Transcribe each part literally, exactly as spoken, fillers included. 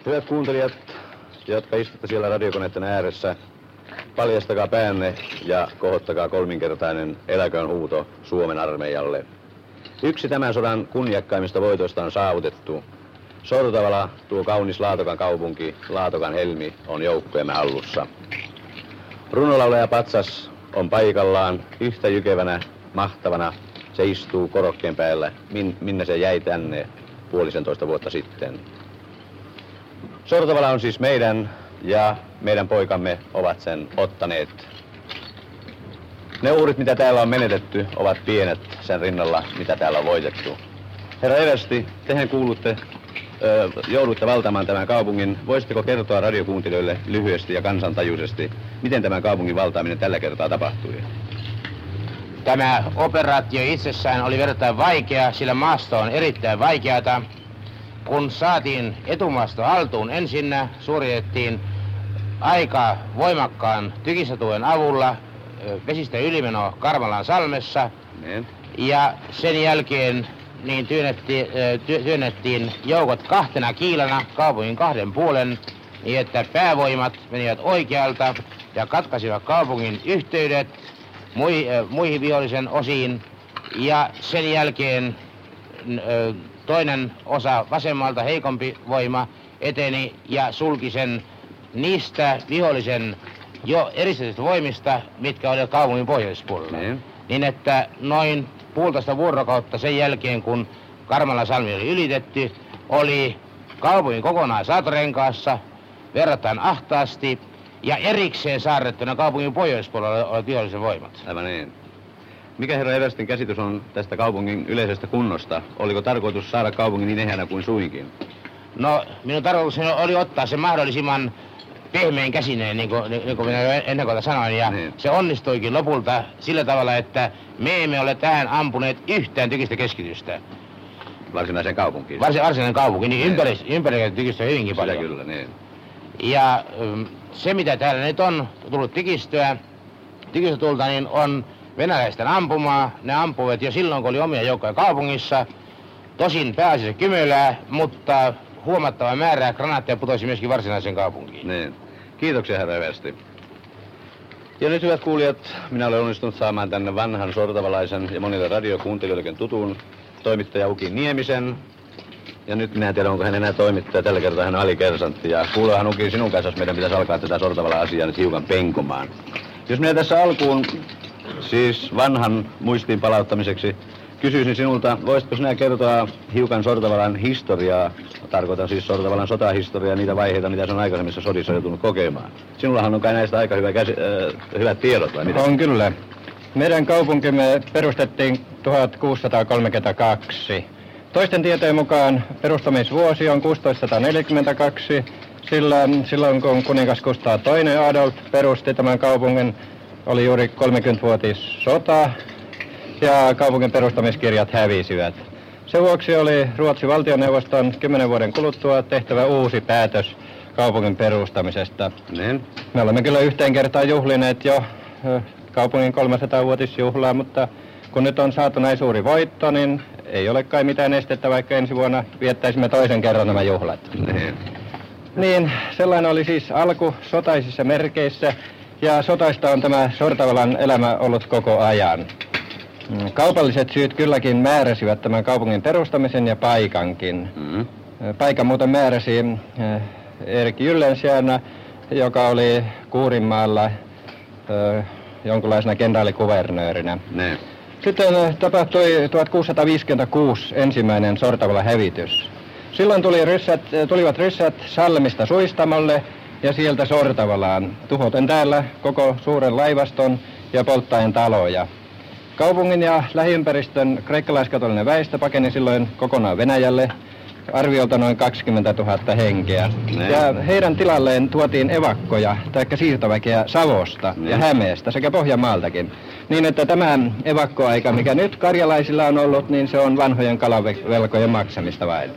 Hyvät kuuntelijat, jotka istutte siellä radiokoneiden ääressä, paljastakaa päänne ja kohottakaa kolminkertainen eläköön huuto Suomen armeijalle. Yksi tämän sodan kunniakkaimmista voitoista on saavutettu. Sortavala, tuo kaunis Laatokan kaupunki, Laatokan helmi, on joukkojemme hallussa. Runolaulaja Patsas on paikallaan yhtä jykevänä, mahtavana. Se istuu korokkeen päällä, min, minne se jäi tänne puolisentoista vuotta sitten. Sortavala on siis meidän ja meidän poikamme ovat sen ottaneet. Ne uhrit, mitä täällä on menetetty, ovat pienet sen rinnalla, mitä täällä on voitettu. Herra Eversti, tehän kuulutte, ö, joudutte valtaamaan tämän kaupungin. Voisitteko kertoa radiokuuntelijoille lyhyesti ja kansantajuisesti, miten tämän kaupungin valtaaminen tällä kertaa tapahtui? Tämä operaatio itsessään oli verrattain vaikea, sillä maasto on erittäin vaikeata. Kun saatiin etumaasto haltuun, ensinnä suoritettiin aika voimakkaan tykistötuen avulla vesistä ylimeno Karmalan salmessa. Ne. Ja sen jälkeen niin työnnettiin, työnnettiin joukot kahtena kiilana kaupungin kahden puolen, niin että päävoimat menivät oikealta ja katkaisivat kaupungin yhteydet muihin vihollisen osiin. Ja sen jälkeen toinen osa vasemmalta, heikompi voima, eteni ja sulki sen niistä vihollisen jo eristetyistä voimista, mitkä olivat kaupungin pohjoispuolella. Ne. Niin että noin puolitoista vuorokautta sen jälkeen, kun Karmalan salmi oli ylitetty, oli kaupungin kokonaan saatorenkaassa, verrattain ahtaasti, ja erikseen saarrettuna kaupungin pohjoispuolella olivat vihollisen voimat. Aivan niin. Mikä herra Everstin käsitys on tästä kaupungin yleisestä kunnosta? Oliko tarkoitus saada kaupungin niin ehjänä kuin suinkin? No, minun tarkoitukseni oli ottaa se mahdollisimman pehmein käsineen, niin kuin, niin kuin minä ennen kuin sanoin, ja niin. Se onnistuikin lopulta sillä tavalla, että me emme ole tähän ampuneet yhtään tykistä keskitystä. Varsinaisen kaupunkiin? Varsin, varsinainen kaupunki, niin ympäri, ympäri tykistä hyvinkin paljon. Kyllä, niin. Ja se, mitä täällä nyt on tullut tykistöä, tykistötulta, niin on venäläisten ampumaa. Ne ampuivat jo silloin, kun oli omia joukkoja kaupungissa. Tosin pääasiassa Kymölää, mutta huomattava määrä granaatteja putosi myöskin varsinaiseen kaupunkiin. Niin. Kiitoksia, herra Eversti. Ja nyt, hyvät kuulijat, minä olen onnistunut saamaan tänne vanhan sortavalaisen ja monille radiokuuntelijoillekin tutun toimittaja Uki Niemisen. Ja nyt minä en tiedä, onko hän enää toimittaja. Tällä kertaa hän on alikersantti. Ja kuulehan Uki, sinun kanssa meidän pitäisi alkaa tätä Sortavala-asiaa nyt hiukan penkomaan. Jos minä tässä alkuun, siis vanhan muistiin palauttamiseksi, kysyisin sinulta, voisitko sinä kertoa hiukan Sortavalan historiaa, tarkoitan siis Sortavalan sotahistoriaa, niitä vaiheita, mitä se on aikaisemmissa sodissa joutunut kokemaan. Sinullahan on kai näistä aika hyvä käsi, äh, hyvät tiedot, vai mitä? On kyllä. Meidän kaupunkimme perustettiin tuhatkuusisataakolmekymmentäkaksi. Toisten tietojen mukaan perustamisvuosi on tuhatkuusisataaneljäkymmentäkaksi, sillä silloin kun kuningas Kustaa toinen Adolf perusti tämän kaupungin, oli juuri kolmekymmenvuotissota ja kaupungin perustamiskirjat hävisivät. Sen vuoksi oli Ruotsin valtioneuvoston kymmenen vuoden kuluttua tehtävä uusi päätös kaupungin perustamisesta. Niin. Me olemme kyllä yhteen kertaan juhlineet jo kaupungin kolmesataa-vuotisjuhlaa, mutta kun nyt on saatu näin suuri voitto, niin ei ole kai mitään estettä, vaikka ensi vuonna viettäisimme toisen kerran nämä juhlat. Niin. Niin, sellainen oli siis alku sotaisissa merkeissä, ja sotaista on tämä Sortavalan elämä ollut koko ajan. Kaupalliset syyt kylläkin määräsivät tämän kaupungin perustamisen ja paikankin. Mm-hmm. Paikan muuten määräsi Erik Gyllensjärna, joka oli Kuurinmaalla jonkunlaisena kenraalikuvernöörinä. Ne. Sitten tapahtui tuhatkuusisataaviisikymmentäkuusi ensimmäinen Sortavalan hävitys. Silloin tuli ryssät, tulivat ryssät Salmista Suistamolle ja sieltä Sortavalaan, tuhoten täällä koko suuren laivaston ja polttaen taloja. Kaupungin ja lähiympäristön kreikkalaiskatolinen väestö pakeni silloin kokonaan Venäjälle, arviolta noin kaksikymmentätuhatta henkeä. Ne. Ja heidän tilalleen tuotiin evakkoja, taikka siirtoväkeä Savosta ne. ja Hämeestä sekä Pohjanmaaltakin. Niin että tämä evakkoaika, mikä nyt karjalaisilla on ollut, niin se on vanhojen kalavelkojen maksamista vain.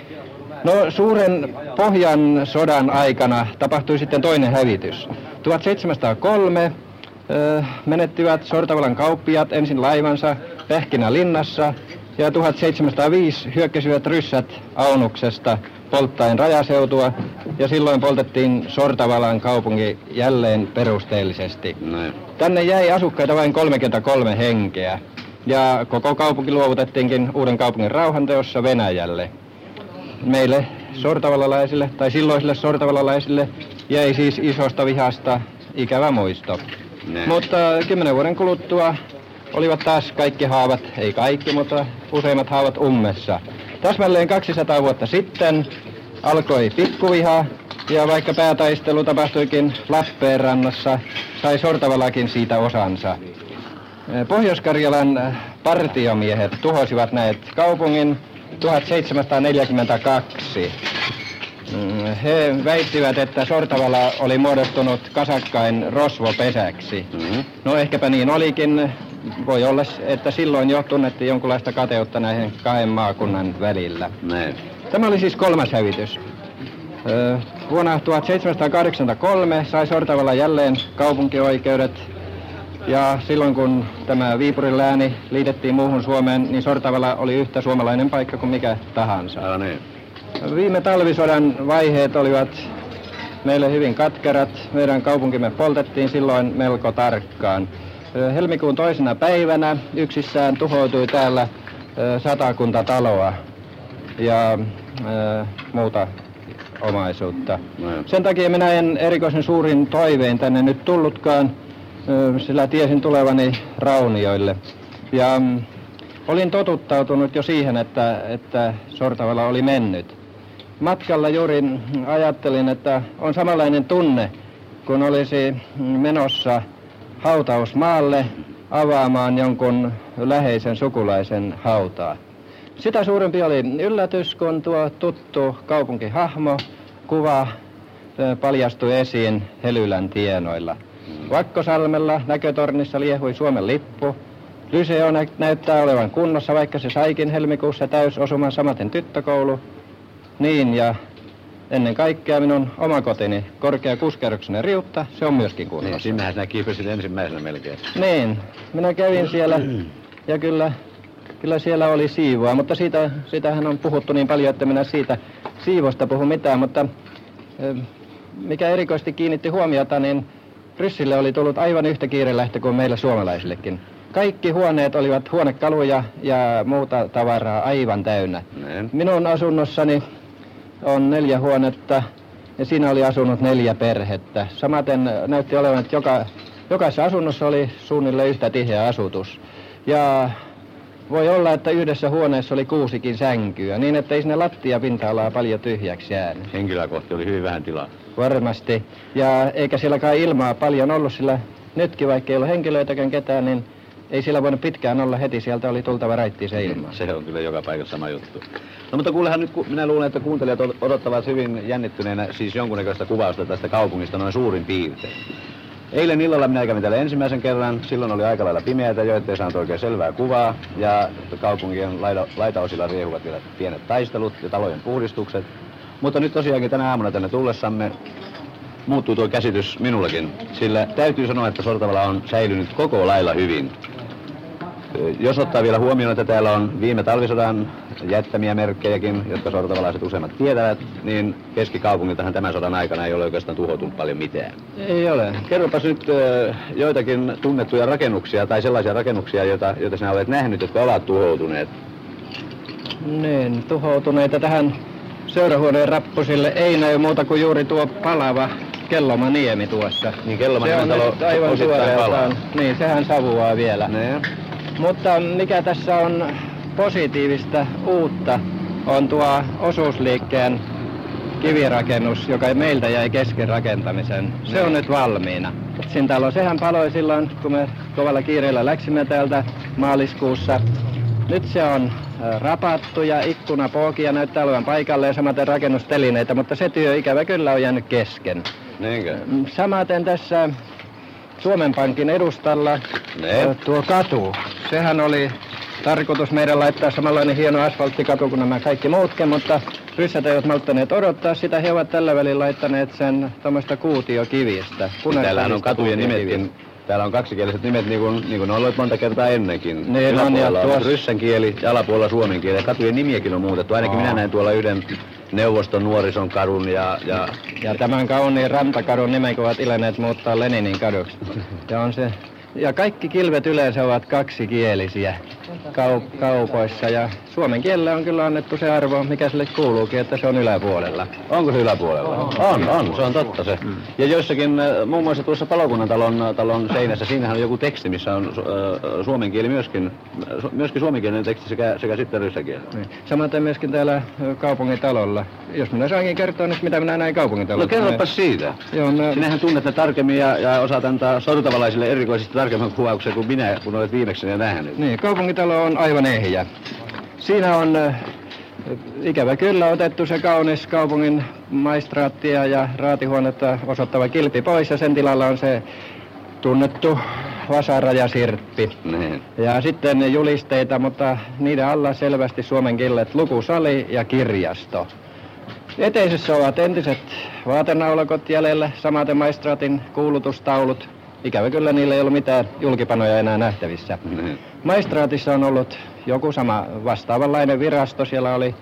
No, suuren Pohjan sodan aikana tapahtui sitten toinen hävitys. tuhatseitsemänsataakolme ö, menettivät Sortavalan kauppiaat ensin laivansa Pähkinälinnassa Ja tuhatseitsemänsataaviisi hyökkäsivät ryssät Aunuksesta polttaen rajaseutua, ja silloin poltettiin Sortavalan kaupunki jälleen perusteellisesti. Näin. Tänne jäi asukkaita vain kolmekymmentäkolme henkeä, ja koko kaupunki luovutettiinkin uuden kaupungin rauhanteossa Venäjälle. Meille sortavalalaisille, tai silloisille sortavalalaisille, jäi siis isosta vihasta ikävä muisto. Näin. Mutta kymmenen vuoden kuluttua olivat taas kaikki haavat, ei kaikki, mutta useimmat haavat ummessa. Täsmälleen kaksisataa vuotta sitten alkoi pikkuviha, ja vaikka päätaistelu tapahtuikin Lappeenrannassa, sai Sortavalakin siitä osansa. Pohjois-Karjalan partiomiehet tuhosivat näet kaupungin tuhatseitsemänsataaneljäkymmentäkaksi. He väittivät, että Sortavala oli muodostunut kasakkain rosvopesäksi. Mm-hmm. No ehkäpä niin olikin. Voi olla, että silloin jo tunnettiin jonkunlaista kateutta näihin kahden maakunnan välillä. Näin. Tämä oli siis kolmas hävitys. Ö, vuonna tuhatseitsemänsataakahdeksankymmentäkolme sai Sortavala jälleen kaupunkioikeudet. Ja silloin kun tämä Viipurin lääni liitettiin muuhun Suomeen, niin Sortavala oli yhtä suomalainen paikka kuin mikä tahansa. Aivan niin. Viime talvisodan vaiheet olivat meille hyvin katkerat. Meidän kaupunkimme poltettiin silloin melko tarkkaan. Helmikuun toisena päivänä yksissään tuhoutui täällä satakunta taloa ja ää, muuta omaisuutta. No. Sen takia minä en erikoisen suurin toivein tänne nyt tullutkaan, sillä tiesin tulevani Raunioille. Ja mm, olin totuttautunut jo siihen, että, että Sortavala oli mennyt. Matkalla juuri ajattelin, että on samanlainen tunne, kun olisi menossa hautausmaalle avaamaan jonkun läheisen sukulaisen hautaa. Sitä suurempi oli yllätys, kun tuo tuttu kaupunkihahmo, kuva, paljastui esiin Helylän tienoilla. Vakkosalmella näkötornissa liehui Suomen lippu. Lyseo nä- näyttää olevan kunnossa, vaikka se saikin helmikuussa täysosuman, samaten tyttökoulu. Niin, ja ennen kaikkea minun oma kotini, korkea kuusikerroksinen riutta, se on myöskin kunnossa. Niin, sinnehän sinä kiipesit ensimmäisenä melkein. Niin, minä kävin siellä ja kyllä, kyllä siellä oli siivoa, mutta siitä, siitähän on puhuttu niin paljon, että minä siitä siivosta puhu mitään, mutta mikä erikoisesti kiinnitti huomiota, niin ryssille oli tullut aivan yhtä kiirelähtö kuin meillä suomalaisillekin. Kaikki huoneet olivat huonekaluja ja muuta tavaraa aivan täynnä. Näin. Minun asunnossani on neljä huonetta ja siinä oli asunut neljä perhettä. Samaten näytti olevan, että joka, jokaisessa asunnossa oli suunnilleen yhtä tiheä asutus. Ja voi olla, että yhdessä huoneessa oli kuusikin sänkyä, niin että ei sinne lattiapinta-alaa paljon tyhjäksi jäänyt. Henkilöä kohti oli hyvin vähän tilaa. Varmasti. Ja eikä siellä kai ilmaa paljon ollut, sillä nytkin vaikka ei ollut henkilöitäkään ketään, niin ei siellä voinut pitkään olla heti, sieltä oli tultava raittiin se ilma. Se on kyllä joka paikassa sama juttu. No mutta kuulehan nyt, minä luulen, että kuuntelijat odottavat hyvin jännittyneenä siis jonkunnäköistä kuvausta tästä kaupungista noin suurin piirtein. Eilen illalla minä kävin täällä ensimmäisen kerran, silloin oli aika lailla pimeätä jo, ettei saanut oikein selvää kuvaa. Ja kaupungin laita, laitaosilla riehuvat vielä pienet taistelut ja talojen puhdistukset. Mutta nyt tosiaankin tänä aamuna tänne tullessamme muuttuu tuo käsitys minullekin, sillä täytyy sanoa, että Sortavala on säilynyt koko lailla hyvin. Jos ottaa vielä huomioon, että täällä on viime talvisodan jättämiä merkkejäkin, jotka sortavalaiset useimmat tietävät, niin keskikaupungiltahan tämän sodan aikana ei ole oikeastaan tuhoutunut paljon mitään. Ei ole. Kerropas nyt äh, joitakin tunnettuja rakennuksia tai sellaisia rakennuksia, joita, joita sinä olet nähnyt, jotka ovat tuhoutuneet. Niin, tuhoutuneita tähän seurahuoneen rappusille ei näy muuta kuin juuri tuo palava Kellomaniemi tuossa. Niin Kellomaniemen talo aivan osittain palaa. Niin, sehän savuaa vielä. Ne. Mutta mikä tässä on positiivista uutta, on tuo osuusliikkeen kivirakennus, joka meiltä jäi kesken rakentamisen. Se on nyt valmiina. Sin talo, sehän paloi silloin, kun me kovalla kiireellä läksimme täältä maaliskuussa. Nyt se on rapattu ja ikkunapookia näyttää olevan paikalleen, samaten rakennustelineitä, mutta se työ ikävä kyllä on jäänyt kesken. Niinkö? Samaten tässä Suomen Pankin edustalla Ne. tuo katu. Sehän oli tarkoitus meidän laittaa samanlainen hieno asfalttikatu kuin nämä kaikki muutkin, mutta ryssät eivät malttaneet odottaa sitä. He ovat tällä välin laittaneet sen tuommoista kuutiokivistä. Täällähän on katujen nimetkin Täällä on kaksikieliset nimet niin kuin, niin kuin on ollut monta kertaa ennenkin. Niin, Yläpuolella on, on tuossa... ryssän kieli ja alapuolella suomen kieli. Katujen nimiäkin on muutettu. Ainakin Aa. minä näin tuolla yhden neuvoston nuorison kadun ja... Ja, ja tämän kauniin rantakadun nimen ovat ilenneet muuttaa Leninin kaduksi. Ja, on se... ja kaikki kilvet yleensä ovat kaksikielisiä kaup- kaupoissa. Ja suomen kielelle on kyllä annettu se arvo, mikä sille kuuluukin, että se on yläpuolella. Onko se yläpuolella? On, on, se on totta se. Mm. Ja joissakin, muun muassa tuossa palokunnan talon, talon seinässä, siinähän on joku teksti, missä on äh, suomen kieli myöskin, su, myöskin suomenkielinen teksti sekä, sekä sitten ryssäkieli. Niin. Samaten myöskin täällä kaupungintalolla. Jos minä saankin kertoa nyt, mitä minä näin kaupungintalolla. No kerropas siitä. Joo, mä... Sinähän tunnet ne tarkemmin ja, ja osaat antaa sortavalaisille erikoisesti tarkemman kuvauksen kuin minä, kun olet viimeksi ne nähnyt. Niin, kaupungintalo on aivan ehjä. Siinä on äh, ikävä kyllä otettu se kaunis kaupungin maistraattia ja raatihuonetta osoittava kilpi pois ja sen tilalla on se tunnettu vasara ja sirppi. Niin. Ja sitten julisteita, mutta niiden alla selvästi suomen kielet lukusali ja kirjasto. Eteisessä ovat entiset vaatenaulakot jäljellä, samaten maistraatin kuulutustaulut. Ikävä kyllä niillä ei ollut mitään julkipanoja enää nähtävissä. Niin. Maistraatissa on ollut joku sama vastaavanlainen virasto. Siellä oli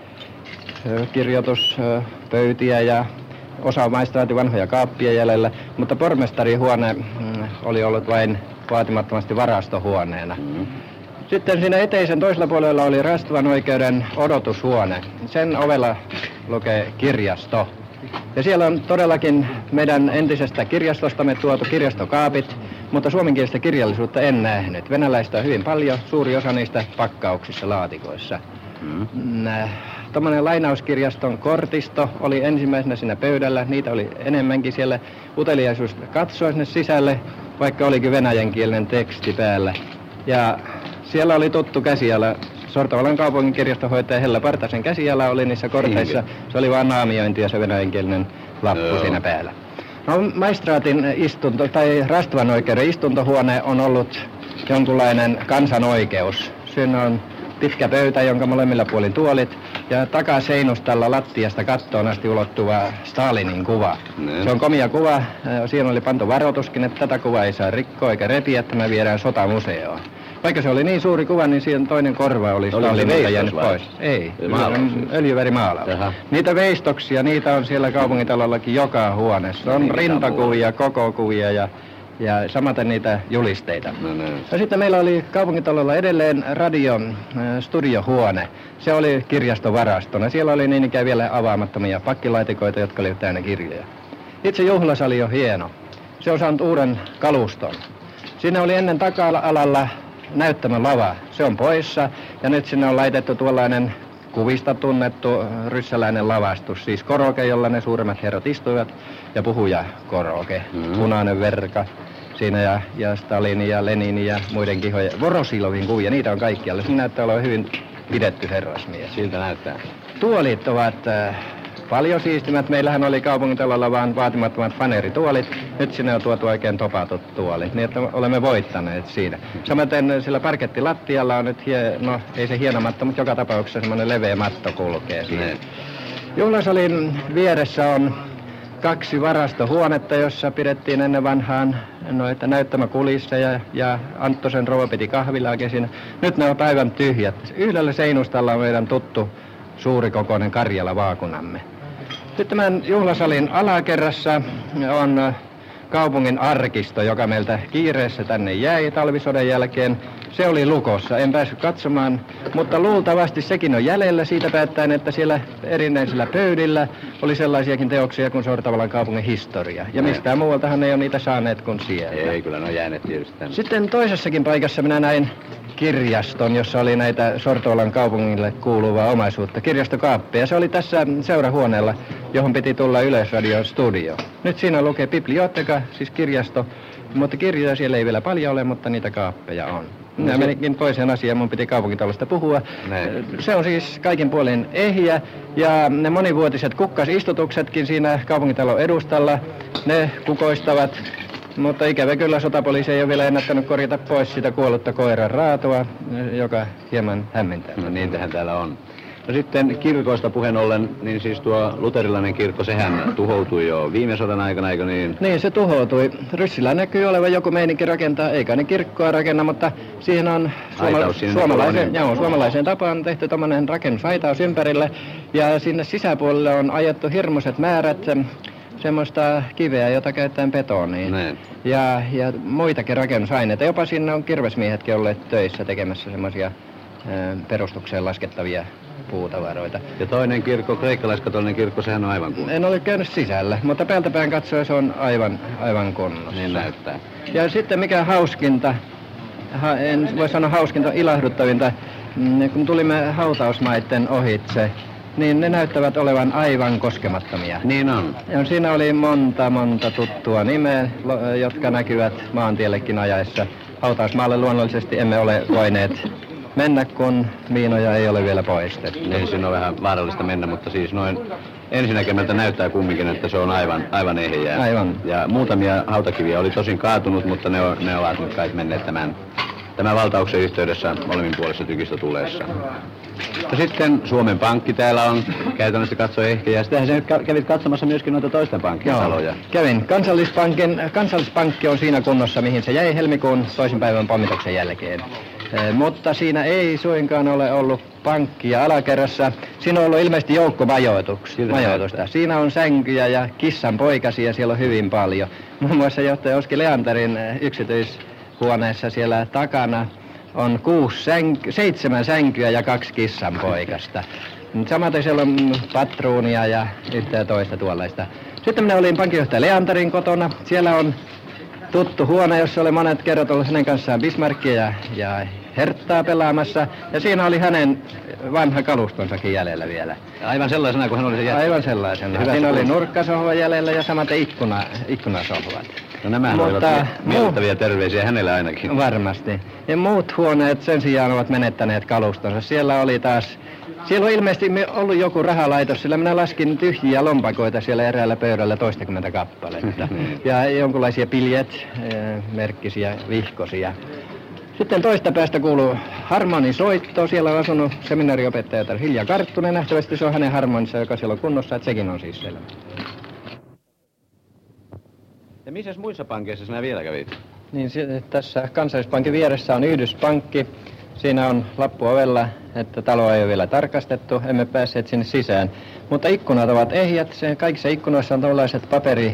ö, kirjoituspöytiä ja osa maistraatin vanhoja kaappia jäljellä, mutta pormestarihuone mm, oli ollut vain vaatimattomasti varastohuoneena. Mm. Sitten siinä eteisen toisella puolella oli Rastavan oikeuden odotushuone. Sen ovella lukee kirjasto. Ja siellä on todellakin meidän entisestä kirjastostamme tuotu kirjastokaapit, mutta suomenkielistä kirjallisuutta en nähnyt. Venäläistä on hyvin paljon, suuri osa niistä pakkauksissa laatikoissa. Mm. Tuommoinen lainauskirjaston kortisto oli ensimmäisenä siinä pöydällä, niitä oli enemmänkin siellä. Uteliaisuus katsoa sinne sisälle, vaikka olikin venäjänkielinen teksti päällä. Ja siellä oli tuttu käsiala. Sortavalan kaupungin kirjastonhoitaja Hella Partasen käsiala oli niissä korteissa. Se oli vaan naamiointi ja se venäjänkielinen lappu Joo. siinä päällä. No, maistraatin istunto, tai Rastavan oikeuden istuntohuone on ollut jonkunlainen kansanoikeus. Siinä on pitkä pöytä, jonka molemmilla puolin tuolit, ja takaseinustalla lattiasta kattoon asti ulottuva Stalinin kuva. Ne. Se on komia kuva. Siinä oli pantu varoituskin, että tätä kuvaa ei saa rikkoa eikä repiä, että me viedään sotamuseoon. Vaikka se oli niin suuri kuva, niin siihen toinen korva oli Stalinilta jäänyt pois. Ei, öljyvärimaalaus. Niitä veistoksia, niitä on siellä kaupungintalollakin joka huoneessa. On rintakuvia, kokokuvia ja, ja samaten niitä julisteita. No, no. Ja sitten meillä oli kaupungintalolla edelleen radiostudiohuone. Se oli kirjastovarastona. Siellä oli niin ikään vielä avaamattomia pakkilaatikoita, jotka olivat täynnä kirjoja. Itse juhlasali on hieno. Se on saanut uuden kaluston. Siinä oli ennen taka-alalla näyttämölava. Se on poissa ja nyt sinne on laitettu tuollainen kuvista tunnettu ryssäläinen lavastus. Siis koroke, jolla ne suuremmat herrat istuivat ja puhujakoroke. Mm-hmm. Punainen verka siinä ja, ja Stalin ja Lenin ja muiden kihoja. Vorosilovin kuvia, niitä on kaikkialla. Siinä näyttää olevan hyvin pidetty herrasmies. Siltä näyttää. Tuolit ovat äh, paljon siistimät. Meillähän oli kaupungintalolla vaan vaatimattomat faneerituolit. Nyt sinne on tuotu oikein topatut tuolit, niin että olemme voittaneet siinä. Samaten sillä parkettilattialla on nyt, hie, no ei se hieno matto, mutta joka tapauksessa semmoinen leveä matto kulkee siinä. Juhlasalin vieressä on kaksi varastohuonetta, jossa pidettiin ennen vanhaan noita näyttämäkulisseja ja Anttosen rouva piti kahvilaakin siinä. Nyt ne on päivän tyhjät. Yhdellä seinustalla on meidän tuttu suurikokoinen Karjala-vaakunamme. Sitten tämän juhlasalin alakerrassa on kaupungin arkisto, joka meiltä kiireessä tänne jäi talvisodan jälkeen. Se oli lukossa, en päässyt katsomaan, mutta luultavasti sekin on jäljellä siitä päättäen, että siellä erinäisillä pöydillä oli sellaisiakin teoksia kuin Sortavalan kaupungin historia. Ja mistään muualtahan ei ole niitä saaneet kuin siellä. Ei, kyllä ne on jääneet tietysti tänne. Sitten toisessakin paikassa minä näin kirjaston, jossa oli näitä Sortavalan kaupungille kuuluvaa omaisuutta, kirjastokaappeja. Se oli tässä seurahuoneella, johon piti tulla Yleisradion studio. Nyt siinä lukee biblioteka, siis kirjasto, mutta kirjoja siellä ei vielä paljon ole, mutta niitä kaappeja on. Minä menikin toiseen asiaan, mun piti kaupungintalosta puhua. Näin. Se on siis kaikin puolin ehjä ja ne monivuotiset kukkasistutuksetkin siinä kaupungitalon edustalla, ne kukoistavat. Mutta ikävä kyllä sotapoliisi ei ole vielä ennättänyt korjata pois sitä kuollutta koiran raatoa, joka hieman hämmentää. No niitähän täällä on. No sitten kirkoista puheen ollen, niin siis tuo luterilainen kirkko, sehän tuhoutui jo viime sodan aikana, eikö niin? Niin, se tuhoutui. Ryssillä näkyy olevan joku meininki rakentaa, eikä ne kirkkoa rakenna, mutta siihen on suoma- suomalaisen, joo, suomalaiseen tapaan tehty tommonen rakennusaitaus ympärille, ja sinne sisäpuolelle on ajettu hirmuiset määrät semmoista kiveä, jota käytetään betoniin. Näin. Ja, ja muitakin rakennusaineita. Jopa sinne on kirvesmiehetkin olleet töissä tekemässä semmoisia perustukseen laskettavia puutavaroita. Ja toinen kirkko, kreikkalaiskatolinen kirkko, sehän on aivan kunnossa. En ole käynyt sisällä, mutta päältäpäin katsoen se on aivan, aivan kunnossa. Niin näyttää. Ja sitten mikä hauskinta, ha, en voi sanoa hauskinta, ilahduttavinta, kun tulimme hautausmaiden ohitse, niin ne näyttävät olevan aivan koskemattomia. Niin on. Ja siinä oli monta, monta tuttua nimeä, jotka näkyvät maantiellekin ajaessa. Hautausmaalle luonnollisesti emme ole voineet mennä, kun miinoja ei ole vielä poistettu. Niin, siinä on vähän vaarallista mennä, mutta siis noin ensinäkemältä näyttää kumminkin, että se on aivan, aivan ehjää. Aivan. Ja muutamia hautakiviä oli tosin kaatunut, mutta ne, on, ne ovat nyt kai menneet tämän, tämän valtauksen yhteydessä molemmin puolessa tykistä tuleessa. Ja sitten Suomen Pankki täällä on käytännössä katsoa ehkä, ja sitähän se kävit katsomassa myöskin noita toisten pankkien Joo, taloja. kävin. Kansallispankin, kansallispankki on siinä kunnossa, mihin se jäi helmikuun toisen päivän pommituksen jälkeen. E, mutta siinä ei suinkaan ole ollut pankkia alakerrassa. Siinä on ollut ilmeisesti joukko majoitusta. Siinä on sänkyjä ja kissan poikasia, siellä on hyvin paljon. Muun muassa johtaja Oski Leanderin yksityishuoneessa siellä takana on kuusi sänky, seitsemän sänkyä ja kaksi kissanpoikasta. Samaten siellä on patruunia ja yhtä ja toista tuollaista. Sitten minä olin pankinjohtaja Leanderin kotona. Siellä on tuttu huone, jossa oli monet kerrat ollut hänen kanssaan Bismarckia ja, ja Herttaa pelaamassa. Ja siinä oli hänen vanha kalustonsakin jäljellä vielä. Aivan sellaisena kuin hän oli se jättänyt. Aivan sellaisena. Siinä oli nurkkasohva jäljellä ja samaten ikkuna, ikkunasohvat. No nämä olivat miellyttäviä terveisiä hänelle ainakin. Varmasti. Ja muut huoneet sen sijaan ovat menettäneet kalustonsa. Siellä oli taas, siellä on ilmeisesti ollut joku rahalaitos, sillä minä laskin tyhjiä lompakoita siellä eräällä pöydällä toistakymmentä kappaletta. Ja jonkinlaisia piljet, merkkisiä, vihkosia. Sitten toista päästä kuuluu harmonisoitto. Siellä on asunut seminaariopettaja Hilja Karttunen. Nähtävästi se on hänen harmonissa, joka siellä on kunnossa, että sekin on siis selvä. Ja missä muissa pankeissa sinä vielä kävit? Niin tässä Kansallispankin vieressä on Yhdyspankki. Siinä on lappu ovella, että taloa ei ole vielä tarkastettu. Emme päässeet sinne sisään. Mutta ikkunat ovat ehjät. Kaikissa ikkunoissa on tällaiset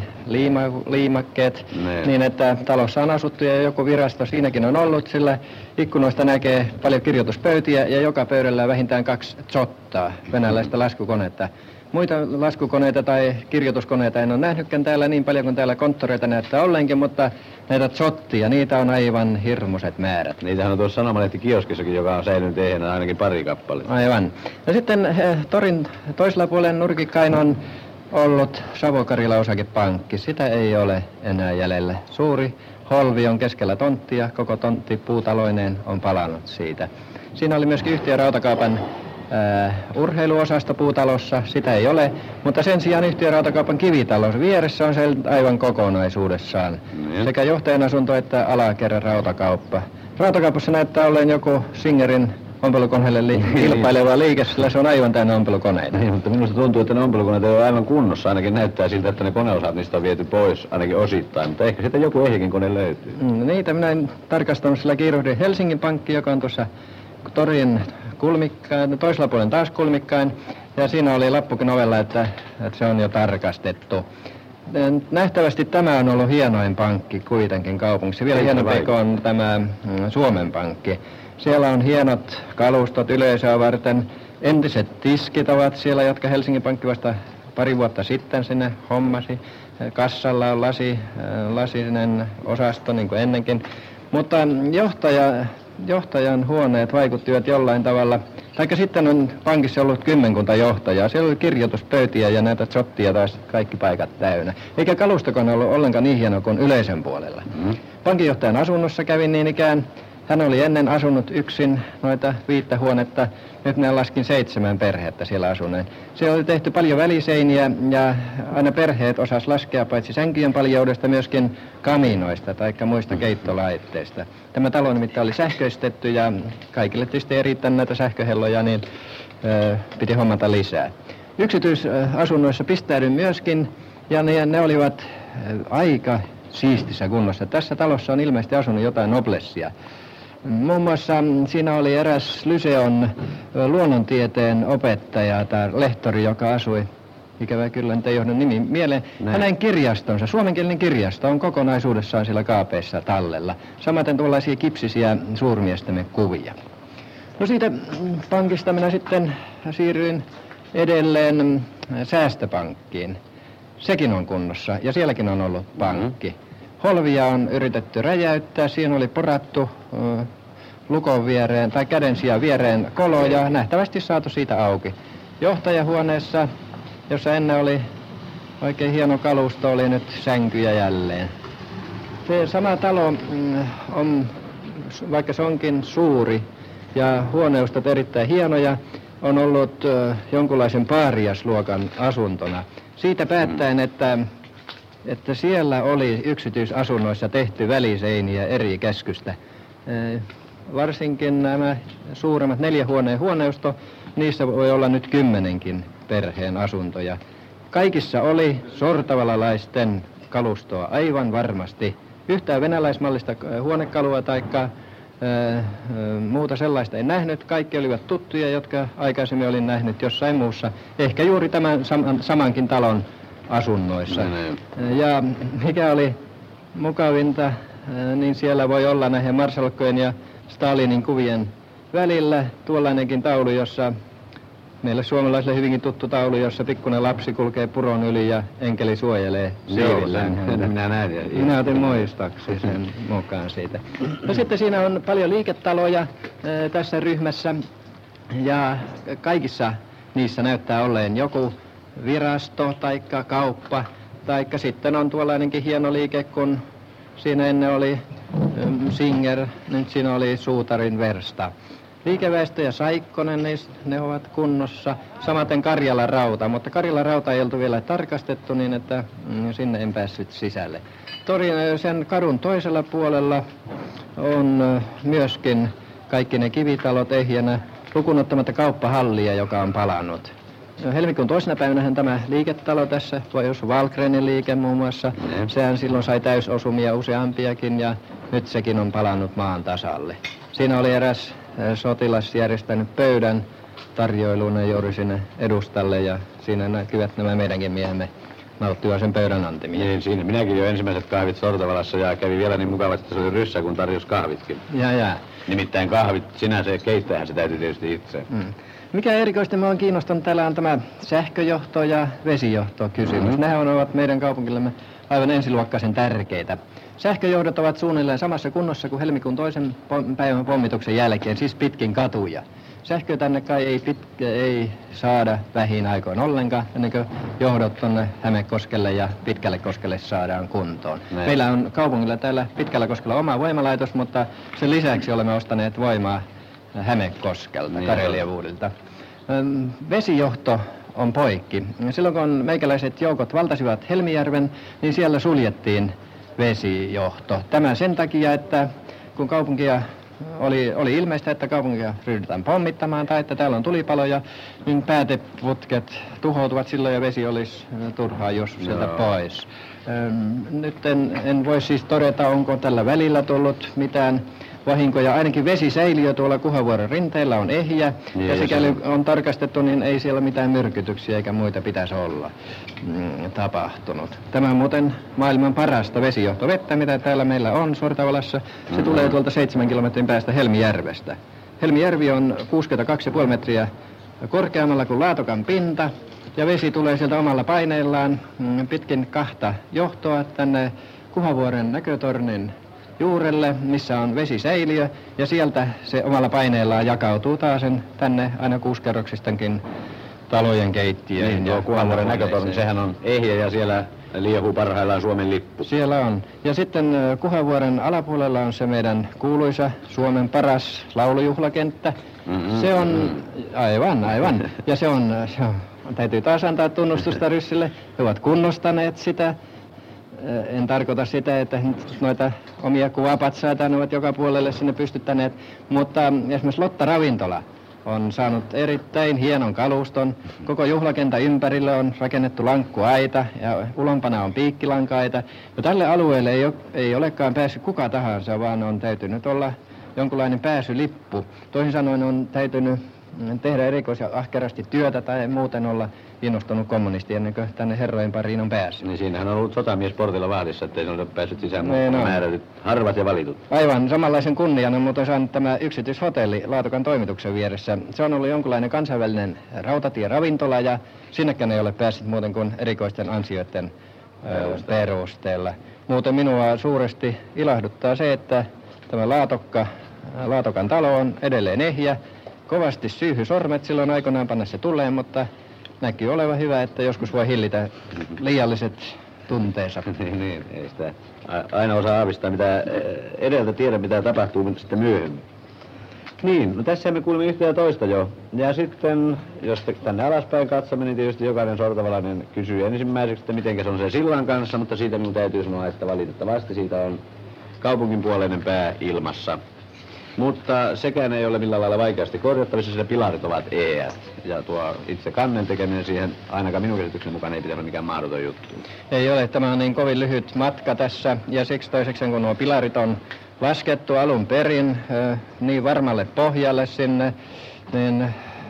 paperiliimakkeet, niin että talossa on asuttu ja joku virasto siinäkin on ollut, sillä ikkunoista näkee paljon kirjoituspöytiä ja joka pöydällä vähintään kaksi zottaa, venäläistä laskukonetta. Muita laskukoneita tai kirjoituskoneita en ole nähnytkään täällä niin paljon kuin täällä konttoreita näyttää ollenkin, mutta näitä zottia, niitä on aivan hirmuiset määrät. Niitähän on tuossa sanomalehti-kioskissakin, joka on säilynyt ehjänä ainakin pari kappaletta. Aivan. Ja sitten eh, torin toisella puolen nurkikkain on ollut Savo-Karjala Osakepankki. Sitä ei ole enää jäljellä. Suuri holvi on keskellä tonttia, koko tontti puutaloineen on palannut siitä. Siinä oli myöskin yhtiö Rautakaupan Uh, urheiluosasto puutalossa, sitä ei ole, mutta sen sijaan yhtiö Rautakaupan kivitalon vieressä on se aivan kokonaisuudessaan. Mm. Sekä johtajan asunto että alakerran rautakauppa. Rautakaupassa näyttää olleen joku Singerin ompelukoneelle li- kilpaileva liike, sillä se on aivan täynnä ompelukoneita. Niin, mutta minusta tuntuu, että ne ompelukoneet ovat aivan kunnossa. Ainakin näyttää siltä, että ne koneosat niistä on viety pois, ainakin osittain. Mutta ehkä sitten joku ehjäkin kone löytyy. Mm, niitä minä en tarkastanut, sillä kiiruhdin Helsingin Pankki, joka on tuossa torin kulmikkain, toisella puolen taas kulmikkain, ja siinä oli lappukin ovella, että, että se on jo tarkastettu. Nähtävästi tämä on ollut hienoin pankki kuitenkin kaupungissa. Vielä hienompi on tämä Suomen Pankki. Siellä on hienot kalustot yleisöä varten. Entiset tiskit ovat siellä, jotka Helsingin Pankki vasta pari vuotta sitten sinne hommasi. Kassalla on lasi, lasinen osasto niin kuin ennenkin. Mutta johtaja... Johtajan huoneet vaikuttivat jollain tavalla, taikka sitten on pankissa ollut kymmenkunta johtajaa. Siellä oli kirjoituspöytiä ja näitä zottia taas kaikki paikat täynnä. Eikä kalustokone ollut ollenkaan niin hieno kuin yleisön puolella. Mm. Pankinjohtajan asunnossa kävin niin ikään, Hän oli ennen asunut yksin noita viittä huonetta, nyt ne laskin seitsemän perhettä siellä asuneen. Se oli tehty paljon väliseiniä ja aina perheet osas laskea paitsi sänkyjen paljoudesta myöskin kaminoista tai muista keittolaitteista. Tämä talo nimittäin oli sähköistetty ja kaikille tietysti ei riittänyt näitä sähköhelloja, niin ö, piti hommata lisää. Yksityisasunnoissa pistäydyin myöskin ja ne, ne olivat aika siistissä kunnossa. Tässä talossa on ilmeisesti asunut jotain noblessia. Muun muassa siinä oli eräs Lyseon luonnontieteen opettaja tai lehtori, joka asui, ikävä kyllä nyt ei johdu nimi mieleen. Näin. Hänen kirjastonsa, suomenkielinen kirjasto, on kokonaisuudessaan siellä kaapeissa tallella. Samaten tuollaisia kipsisiä suurmiestemme kuvia. No siitä pankista minä sitten siirryin edelleen säästöpankkiin. Sekin on kunnossa ja sielläkin on ollut pankki. Holvia on yritetty räjäyttää, siinä oli porattu uh, lukon viereen tai käden sijaan viereen kolo ja nähtävästi saatu siitä auki. Johtajahuoneessa, jossa ennen oli oikein hieno kalusto, oli nyt sänkyjä jälleen. Se sama talo mm, on, vaikka se onkin suuri ja huoneustot erittäin hienoja, on ollut uh, jonkunlaisen paariasluokan asuntona. Siitä päättäen, että että siellä oli yksityisasunnoissa tehty väliseiniä eri käskystä. E, varsinkin nämä suuremmat neljähuoneen huoneusto, niissä voi olla nyt kymmenenkin perheen asuntoja. Kaikissa oli sortavalalaisten kalustoa aivan varmasti. Yhtään venäläismallista huonekalua tai muuta sellaista en nähnyt. Kaikki olivat tuttuja, jotka aikaisemmin olin nähnyt jossain muussa. Ehkä juuri tämän saman, samankin talon asunnoissa. Ja mikä oli mukavinta, niin siellä voi olla näiden marsalkkojen ja Stalinin kuvien välillä tuollainenkin taulu, jossa meille suomalaisille hyvinkin tuttu taulu, jossa pikkuinen lapsi kulkee puron yli ja enkeli suojelee siivillään. Minä näin. Minä otin muistaksi sen mukaan siitä. No sitten siinä on paljon liiketaloja äh, tässä ryhmässä ja kaikissa niissä näyttää olleen joku virasto taikka kauppa, taikka sitten on tuollainenkin hieno liike, kun siinä ennen oli um, Singer, nyt siinä oli Suutarin versta. Liikeväestö ja Saikkonen, ne, ne ovat kunnossa, samaten Karjalan rauta, mutta Karjalan rauta ei oltu vielä tarkastettu niin, että mm, sinne en päässyt sisälle. Torin sen kadun toisella puolella on myöskin kaikki ne kivitalot ehjänä, lukunottamatta kauppahallia, joka on palannut. Helmikuun toisena päivänähän tämä liiketalo tässä, jos Valkrenin liike muun muassa, ne. Sehän silloin sai täysosumia useampiakin ja nyt sekin on palannut maan tasalle. Siinä oli eräs sotilas järjestänyt pöydän tarjoiluna juuri sinne edustalle ja siinä näkyvät nämä meidänkin miehemme nauttivat sen pöydän antimia. Niin, siinä minäkin jo ensimmäiset kahvit Sortavalassa ja kävi vielä niin mukavasti, että se oli ryssä, kun tarjosi kahvitkin. Ja, ja. Nimittäin kahvit sinänsä ja keittähän se täytyy tietysti itse. Mm. Mikä erikoisesti me on kiinnostunut, täällä on tämä sähköjohto ja vesijohto kysymys. Mm-hmm. Nehän ovat meidän kaupungillemme aivan ensiluokkaisen tärkeitä. Sähköjohdot ovat suunnilleen samassa kunnossa kuin helmikuun toisen päivän pommituksen jälkeen, siis pitkin katuja. Sähköä tänne kai ei, pitkä, ei saada vähin aikoin ollenkaan, ennen kuin johdot tuonne Hämekoskelle ja Pitkällekoskelle saadaan kuntoon. Näin. Meillä on kaupungilla täällä Pitkällekoskella oma voimalaitos, mutta sen lisäksi olemme ostaneet voimaa Hämekoskelta, niin Kareliavuudilta. Vesijohto on poikki. Silloin kun meikäläiset joukot valtasivat Helmijärven, niin siellä suljettiin vesijohto. Tämä sen takia, että kun kaupunkia oli, oli ilmeistä, että kaupunkia ryhdytään pommittamaan tai että täällä on tulipaloja, niin pääteputket tuhoutuvat silloin ja vesi olisi turhaa jos sieltä pois. Nyt en, en voi siis todeta, onko tällä välillä tullut mitään vahinkoja. Ainakin vesisäiliö tuolla Kuhavuoren rinteellä on ehjä, niin, ja sikäli on tarkastettu, niin ei siellä mitään myrkytyksiä eikä muita pitäisi olla mm, tapahtunut. Tämä on muuten maailman parasta vesijohtovettä, mitä täällä meillä on Sortavalassa. Se mm-hmm. tulee tuolta seitsemän kilometrin päästä Helmijärvestä. Helmijärvi on kuusikymmentäkaksi pilkku viisi metriä korkeammalla kuin Laatokan pinta, ja vesi tulee sieltä omalla paineillaan mm, pitkin kahta johtoa tänne Kuhavuoren näkötornin juurelle, missä on vesisäiliö, ja sieltä se omalla paineellaan jakautuu taas tänne aina kuusikerroksistankin talojen keittiöihin. Niin, ja tuo Kuhavuoren näkötorni, huoneeseen. sehän on ehjä ja siellä liehuu parhaillaan Suomen lippu. Siellä on. Ja sitten ö, Kuhavuoren alapuolella on se meidän kuuluisa Suomen paras laulujuhlakenttä. Mm-hmm. Se on, aivan, aivan. Ja se on, se on, täytyy taas antaa tunnustusta Ryssille. He ovat kunnostaneet sitä. En tarkoita sitä, että nyt noita omia kuvapatsaita ne ovat joka puolelle sinne pystyttäneet, mutta esimerkiksi Lotta Ravintola on saanut erittäin hienon kaluston. Koko juhlakentän ympärille on rakennettu lankkuaita ja ulompana on piikkilankaita. Ja tälle alueelle ei, ole, ei olekaan päässyt kuka tahansa, vaan on täytynyt olla jonkunlainen pääsylippu. Toisin sanoen on täytynyt tehdä erikois- ja ahkerasti työtä tai muuten olla innostunut kommunisti ennen kuin tänne herrojen pariin on päässyt. Niin siinähän on ollut sotamies portilla vahdissa, ettei ne ole päässyt sisään, Niin mutta on. määrätyt, harvat ja valitut. Aivan samanlaisen kunnian on muuten saanut tämä yksityishotelli Laatokan toimituksen vieressä. Se on ollut jonkunlainen kansainvälinen rautatieravintola ja sinnekään ei ole päässyt muuten kuin erikoisten ansioiden ö, perusteella. Muuten minua suuresti ilahduttaa se, että tämä Laatokka, Laatokan talo on edelleen ehjä. Kovasti syyhy sormet silloin aikoinaan panna se tulee, mutta näkyy olevan hyvä, että joskus voi hillitä liialliset tunteensa. niin, niin, ei sitä a- aina osaa aavistaa, mitä eh, edeltä tiedä, mitä tapahtuu, mutta sitten myöhemmin. Niin, no tässä me kuulimme yhtä ja toista jo. Ja sitten, jos te tänne alaspäin katsomme, niin tietysti jokainen sortavalainen kysyy ensimmäiseksi, että miten se on se sillan kanssa, mutta siitä minun täytyy sanoa, että valitettavasti siitä on kaupunkinpuoleinen pää ilmassa. Mutta sekään ei ole millään lailla vaikeasti korjattavissa, sillä pilarit ovat eät. Ja tuo itse kannen tekeminen siihen, ainakaan minun käsityksen mukaan, ei pitäisi olla mikään mahdoton juttu. Ei ole, tämä on niin kovin lyhyt matka tässä ja siksi toiseksi kun nuo pilarit on laskettu alun perin ö, niin varmalle pohjalle sinne, niin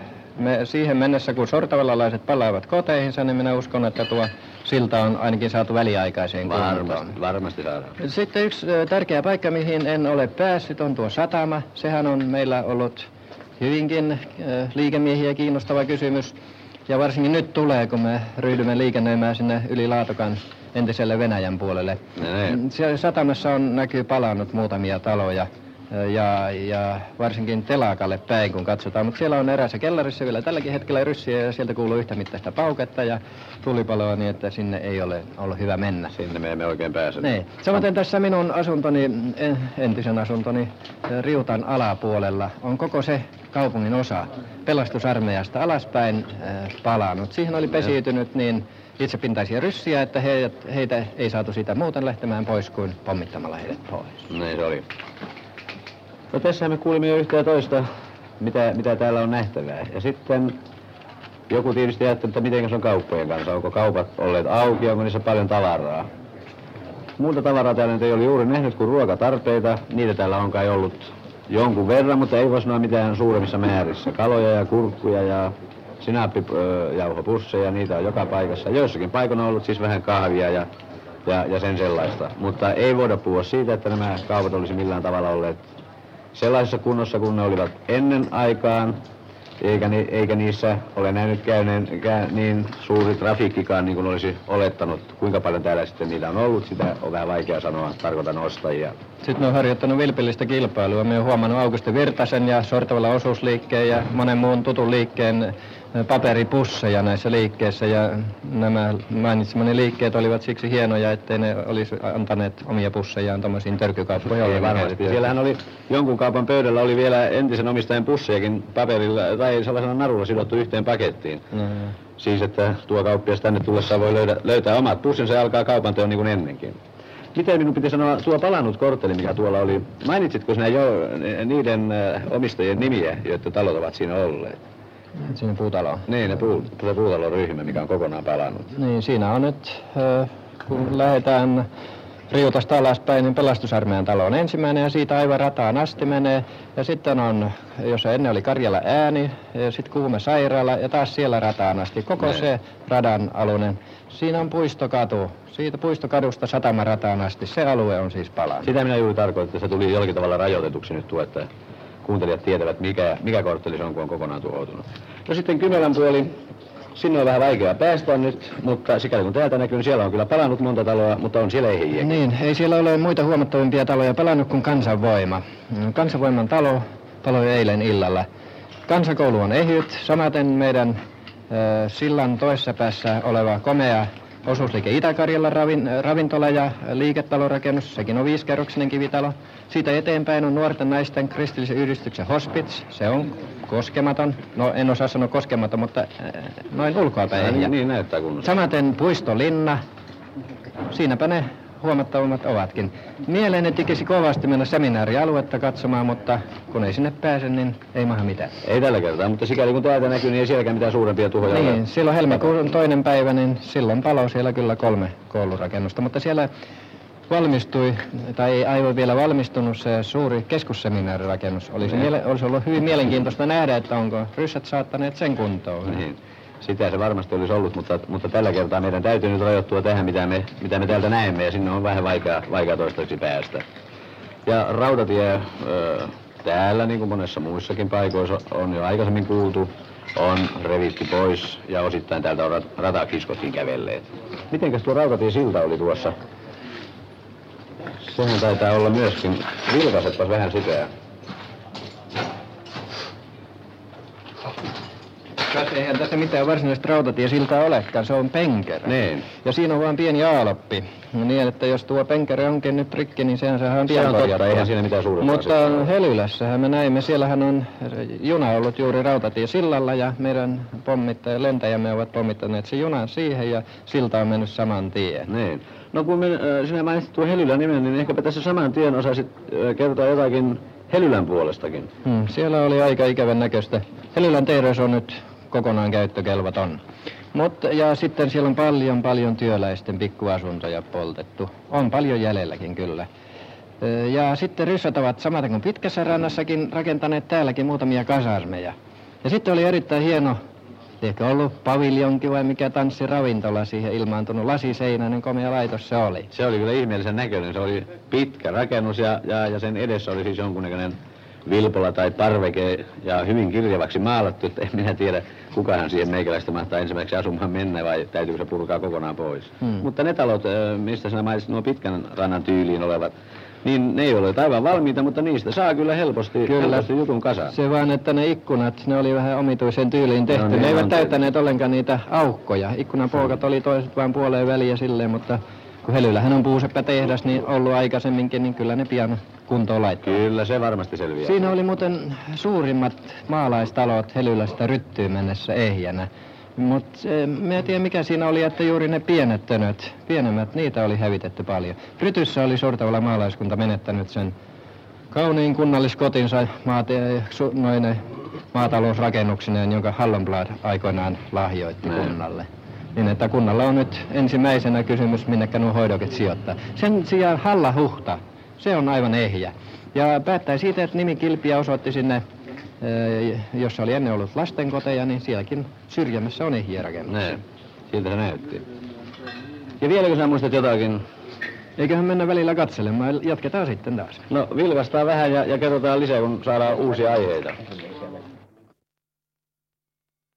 me siihen mennessä kun sortavalalaiset palaavat koteihinsa, niin minä uskon, että tuo silta on ainakin saatu väliaikaiseen kuntoon. Varmasti, varmasti saadaan. Sitten yksi ö, tärkeä paikka, mihin en ole päässyt, on tuo satama. Sehän on meillä ollut hyvinkin ö, liikemiehiä kiinnostava kysymys. Ja varsinkin nyt tulee, kun me ryhdymme liikennöimään sinne yli Laatokan entiselle Venäjän puolelle. Ne. Siellä satamassa on, näkyy palannut muutamia taloja ja, ja varsinkin telakalle päin, kun katsotaan. Mutta siellä on eräässä kellarissa vielä tälläkin hetkellä ryssiä ja sieltä kuuluu yhtä mittaista pauketta ja tulipaloa niin, että sinne ei ole ollut hyvä mennä. Sinne me emme oikein pääse. Niin. Samaten tässä minun asuntoni, entisen asuntoni Riutan alapuolella on koko se kaupungin osa pelastusarmeijasta alaspäin äh, palannut. Siihen oli pesiytynyt niin itsepintaisia ryssiä, että heidät, heitä ei saatu siitä muuten lähtemään pois kuin pommittamalla heidät pois. Näin se oli. No tässä me kuulimme jo yhtä ja toista, mitä, mitä täällä on nähtävää. Ja sitten joku tietysti ajatteli, että miten se on kauppojen kanssa. Onko kaupat olleet auki, onko niissä paljon tavaraa. Muuta tavaraa täällä nyt ei ole juuri nähnyt kuin ruokatarpeita. Niitä täällä on kai ollut jonkun verran, mutta ei voi sanoa mitään suuremmissa määrissä. Kaloja ja kurkkuja ja sinaappijauhopusseja, niitä on joka paikassa. Joissakin paikoin on ollut siis vähän kahvia ja, ja, ja sen sellaista. Mutta ei voida puhua siitä, että nämä kaupat olisi millään tavalla olleet sellaisessa kunnossa, kun ne olivat ennen aikaan. Eikä, ni, eikä niissä ole nähnyt käyneen niin suuri trafiikkikaan niin kuin olisi olettanut. Kuinka paljon täällä sitten niitä on ollut, sitä on vähän vaikea sanoa, tarkoitan ostajia. Sitten ne on harjoittanut vilpillistä kilpailua. Me on huomannut Augusti Virtasen ja Sortavalla osuusliikkeen ja monen muun tutun liikkeen paperipusseja näissä liikkeissä. Ja nämä mainitsemani liikkeet olivat siksi hienoja, ettei ne olisi antaneet omia pussejaan tommosiin törkykauppoihin. Ei varmasti. Siellähän oli jonkun kaupan pöydällä oli vielä entisen omistajan pussejakin paperilla tai sellaisena narulla sidottu yhteen pakettiin. No, siis että tuo kauppias tänne tullessaan voi löydä, löytää omat pussinsa ja alkaa kaupanteon niin kuin ennenkin. Miten minun piti sanoa tuo palannut kortteli, mikä tuolla oli, mainitsitko sinä jo niiden omistajien nimiä, joiden talot ovat siinä olleet? Siinä puutalo. Niin, ne puu, se puutalon ryhmä, mikä on kokonaan palannut. Niin, siinä on nyt, kun lähdetään Riutasta alaspäin, niin pelastusarmeijan talo on ensimmäinen ja siitä aivan rataan asti menee. Ja sitten on, jos ennen oli Karjala ääni, ja sitten Kuume sairaala ja taas siellä rataan asti. Koko Ne. se radan alunen. Siinä on puistokatu. Siitä puistokadusta satamarataan asti. Se alue on siis palannut. Sitä minä juuri tarkoitin, että se tuli jollakin tavalla rajoitetuksi nyt tuo, että kuuntelijat tietävät, mikä, mikä kortteli se on, kun on kokonaan tuhoutunut. No sitten Kymelän puoli. Sinne on vähän vaikea päästä nyt, mutta sikäli kun täältä näkyy, niin siellä on kyllä palannut monta taloa, mutta on siellä ehjiä. Niin, ei siellä ole muita huomattavimpia taloja palannut kuin Kansanvoima. Kansanvoiman talo paloi eilen illalla. Kansakoulu on ehyt, samaten meidän sillan toisessa päässä oleva komea osuusliike Itä-Karjalan ravin, ravintola ja liiketalorakennus, sekin on viisikerroksinen kivitalo. Siitä eteenpäin on nuorten naisten kristillisen yhdistyksen hospits, se on koskematon, no en osaa sanoa koskematon, mutta noin ulkoapäin. Niin, niin näyttää kunnossa. Samaten puistolinna, siinäpä ne huomattavammat ovatkin. Mieleeni tikisi kovasti mennä seminaarialuetta katsomaan, mutta kun ei sinne pääse, niin ei maha mitään. Ei tällä kertaa, mutta sikäli kun täältä näkyy, niin ei sielläkään mitään suurempia tuhoja Niin, ole. silloin helmikuun toinen päivä, niin silloin paloi siellä kyllä kolme koulurakennusta, mutta siellä valmistui, tai ei aivan vielä valmistunut se suuri keskusseminaarirakennus. Olisi, miele- olisi ollut hyvin mielenkiintoista nähdä, että onko ryssät saattaneet sen kuntoon. Niin. Sitä se varmasti olisi ollut, mutta, mutta tällä kertaa meidän täytyy nyt rajoittua tähän, mitä me, mitä me täältä näemme, ja sinne on vähän vaikea, vaikea toistaiseksi päästä. Ja rautatie ö, täällä, niin kuin monessa muissakin paikoissa, on jo aikaisemmin kuultu, on revitty pois, ja osittain täältä on ratakiskotkin kävelleet. Mitenkäs tuo rautatiesilta oli tuossa? Sehän taitaa olla myöskin, vilkaisepas vähän sitä. Eihän tässä mitään varsinaista rautatiesiltaa olekaan, se on penkerä. Niin. Ja siinä on vain pieni aaloppi. Niin, että jos tuo penkerä onkin nyt rikki, niin sehän saadaan pian Se on totta, korjattua. eihän siinä mitään suurempaa Mutta Helylässähän me näimme, siellähän on juna ollut juuri rautatiesillalla ja meidän pommittaja, lentäjämme ovat pommittaneet se junan siihen ja silta on mennyt saman tien. Niin. No kun me, äh, sinä mainitsit tuon Helylän nimen, niin ehkäpä tässä saman tien osaisit äh, kertoa jotakin Helylän puolestakin. Hmm, siellä oli aika ikävän näköistä. Helylän tehdas on nyt kokonaan käyttökelvoton. Mutta, ja sitten siellä on paljon, paljon työläisten pikkuasuntoja poltettu. On paljon jäljelläkin kyllä. Ja sitten ryssät ovat samaten kuin Pitkässä rannassakin rakentaneet täälläkin muutamia kasarmeja. Ja sitten oli erittäin hieno, ehkä ollut paviljonki vai mikä tanssiravintola siihen ilmaantunut lasiseinäinen komea laitos se oli. Se oli kyllä ihmeellisen näköinen. Se oli pitkä rakennus ja, ja, ja sen edessä oli siis jonkunnäköinen vilpola tai parveke ja hyvin kirjavaksi maalattu, että en minä tiedä, kukahan siihen meikäläistä mahtaa ensimmäiseksi asumaan mennä vai täytyykö se purkaa kokonaan pois. Hmm. Mutta ne talot, mistä sinä mainitsit nuo pitkän rannan tyyliin olevat, niin ne ei ole aivan valmiita, mutta niistä saa kyllä helposti, kyllä. helposti jutun kasaan. Se vaan, että ne ikkunat, ne oli vähän omituisen tyyliin tehty. No, niin ne eivät täyttäneet ollenkaan niitä aukkoja. Ikkunapoukat oli toiset vain puoleen väliä silleen, mutta kun Helylähän on puuseppätehdas, niin ollut aikaisemminkin, niin kyllä ne pian kuntoon laittaa. Kyllä, se varmasti selviää. Siinä oli muuten suurimmat maalaistalot Helylästä Ryttyyn mennessä ehjänä. Mutta mä en tiedä mikä siinä oli, että juuri ne pienet tönöt, pienemmät, niitä oli hävitetty paljon. Rytyssä oli Sortavolan maalaiskunta menettänyt sen kauniin kunnalliskotinsa maate, su, noine, maatalousrakennuksineen, jonka Hallonblad aikoinaan lahjoitti Näin. kunnalle. Niin, että kunnalla on nyt ensimmäisenä kysymys, minnekä nuo hoidokit sijoittaa. Sen sijaan Halla-Huhta, se on aivan ehjä. Ja päättäen siitä, että nimikilpiä osoitti sinne, jossa oli ennen ollut lastenkoteja, niin sielläkin syrjämässä on ehjiä rakennus. Näin, siltä se näytti. Ja vieläkö sä muistat jotakin? Eiköhän mennä välillä katselemaan, jatketaan sitten taas. No vilkastaan vähän ja, ja kerrotaan lisää, kun saadaan uusia aiheita.